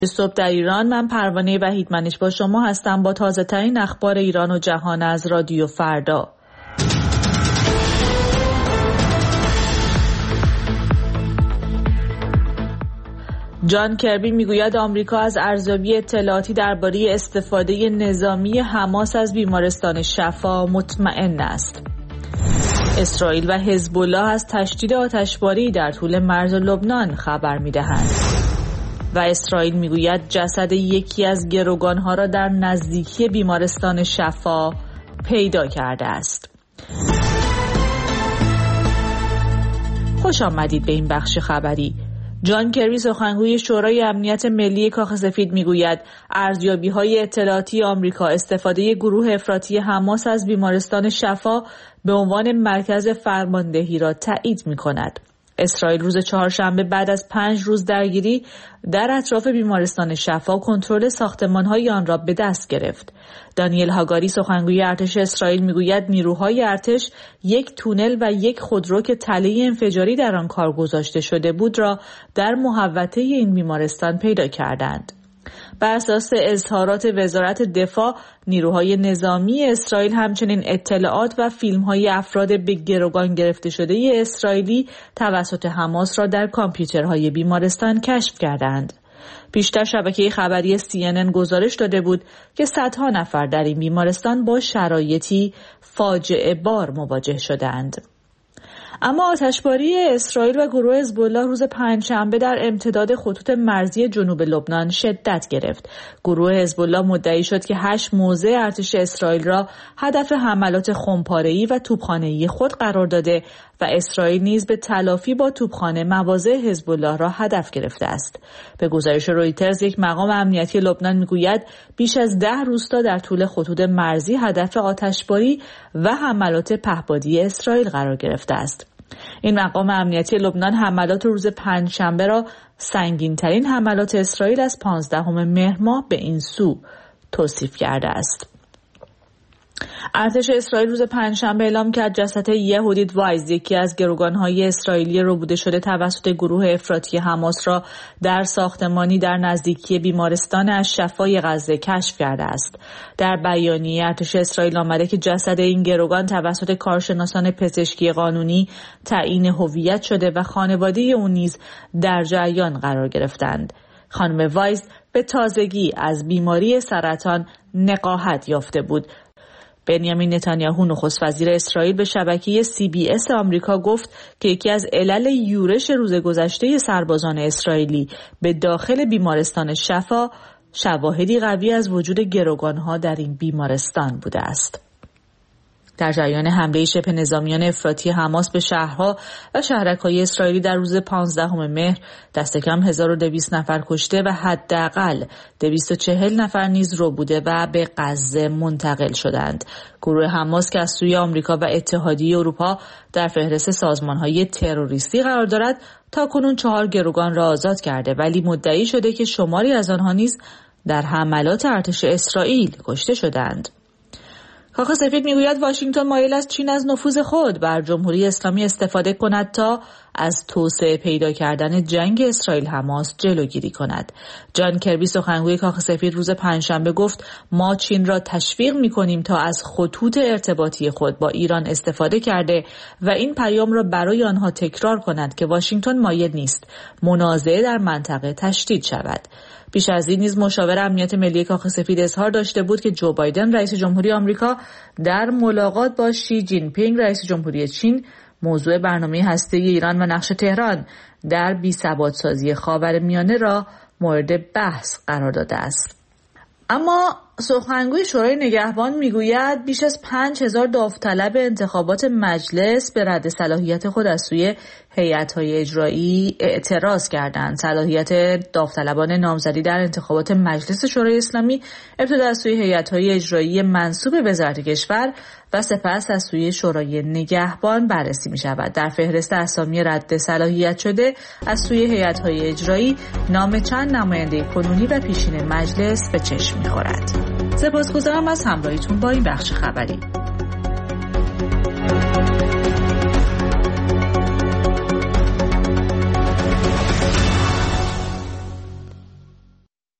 صبح در ایران، من پروانه وحیدمنش با شما هستم با تازه ترین اخبار ایران و جهان از رادیو فردا. جان کربی میگوید آمریکا از ارزیابی اطلاعاتی درباره استفاده نظامی حماس از بیمارستان شفا مطمئن است. اسرائیل و حزب الله از تشدید آتشباری در طول مرز لبنان خبر میدهند. و اسرائیل میگوید جسد یکی از گروگانها را در نزدیکی بیمارستان شفا پیدا کرده است. خوش آمدید به این بخش خبری. جان کربی سخنگوی شورای امنیت ملی کاخ سفید میگوید ارزیابی‌های اطلاعاتی آمریکا استفاده گروه افراطی حماس از بیمارستان شفا به عنوان مرکز فرماندهی را تایید می‌کند. اسرائیل روز چهارشنبه بعد از 5 روز درگیری در اطراف بیمارستان شفا کنترل ساختمان‌های آن را به دست گرفت. دانیل هاگاری سخنگوی ارتش اسرائیل میگوید نیروهای ارتش یک تونل و یک خودرو که تله انفجاری در آن کار گذاشته شده بود را در محوطه این بیمارستان پیدا کردند. بر اساس اظهارات وزارت دفاع، نیروهای نظامی اسرائیل همچنین اطلاعات و فیلم‌های افراد به گروگان گرفته شده اسرائیلی توسط حماس را در کامپیوترهای بیمارستان کشف کردند. پیشتر شبکه خبری CNN گزارش داده بود که صدها نفر در این بیمارستان با شرایطی فاجعه بار مواجه شدند. اما آتشباری اسرائیل و گروه حزب الله روز پنجشنبه در امتداد خطوط مرزی جنوب لبنان شدت گرفت. گروه حزب الله مدعی شد که 8 موضع ارتش اسرائیل را هدف حملات خمپاره‌ای و توپخانه‌ای خود قرار داده و اسرائیل نیز به تلافی با توپخانه مواضع حزب الله را هدف گرفته است. به گزارش رویترز، یک مقام امنیتی لبنان میگوید بیش از 10 روستا در طول خطوط مرزی هدف آتشباری و حملات پهپادی اسرائیل قرار گرفته است. این مقام امنیتی لبنان حملات روز پنجشنبه را سنگین‌ترین حملات اسرائیل از 15 مهر ماه به این سو توصیف کرده است. ارتش اسرائیل روز پنجشنبه اعلام کرد جسد یهودیت وایز، یکی از گروگان‌های اسرائیلی ربوده شده توسط گروه افراطی حماس، را در ساختمانی در نزدیکی بیمارستان الشفای غزه کشف کرده است. در بیانیه ارتش اسرائیل آمده که جسد این گروگان توسط کارشناسان پزشکی قانونی تعیین هویت شده و خانواده او نیز در جریان قرار گرفتند. خانم وایز به تازگی از بیماری سرطان نقاهت یافته بود. بنیامین نتانیاهو نخست وزیر اسرائیل به شبکه CBS آمریکا گفت که یکی از علل یورش روز گذشته سربازان اسرائیلی به داخل بیمارستان شفا شواهدی قوی از وجود گروگان‌ها در این بیمارستان بوده است. در جریان حمله شبه نظامیان افراطی حماس به شهرها و شهرک‌های اسرائیلی در روز 15 مهر دست کم 1200 نفر کشته و حداقل 240 نفر نیز ربوده و به غزه منتقل شدند. گروه حماس که از سوی آمریکا و اتحادیه اروپا در فهرست سازمان‌های تروریستی قرار دارد، تاکنون 4 گروگان را آزاد کرده، ولی مدعی شده که شماری از آنها نیز در حملات ارتش اسرائیل کشته شدند. کاخ سفید میگوید واشنگتن مایل است چین از نفوذ خود بر جمهوری اسلامی استفاده کند تا از توسعه پیدا کردن جنگ اسرائیل حماس جلوگیری کند. جان کربی سخنگوی کاخ سفید روز پنجشنبه گفت ما چین را تشویق می‌کنیم تا از خطوط ارتباطی خود با ایران استفاده کرده و این پیام را برای آنها تکرار کند که واشنگتن مایل نیست منازعه در منطقه تشدید شود. پیش از این نیز مشاور امنیت ملی کاخ سفید اظهار داشته بود که جو بایدن رئیس جمهوری آمریکا در ملاقات با شی جین پینگ رئیس جمهوری چین موضوع برنامه هسته‌ای ایران و نقش تهران در بی‌ثبات‌سازی خاورمیانه را مورد بحث قرار داده است. اما سخنگوی شورای نگهبان میگوید بیش از 5000 داوطلب انتخابات مجلس به رد صلاحیت خود از سوی هیئت‌های اجرایی اعتراض کردند. صلاحیت داوطلبان نامزدی در انتخابات مجلس شورای اسلامی ابتدا از سوی هیئت‌های اجرایی منصوب وزارت کشور و سپس از سوی شورای نگهبان بررسی می‌شود. در فهرست اسامی رد صلاحیت شده از سوی هیئت‌های اجرایی نام چند نماینده کنونی و پیشین مجلس به چشم می‌خورد. سپاسگزارم از همراهیتون با این بخش خبری.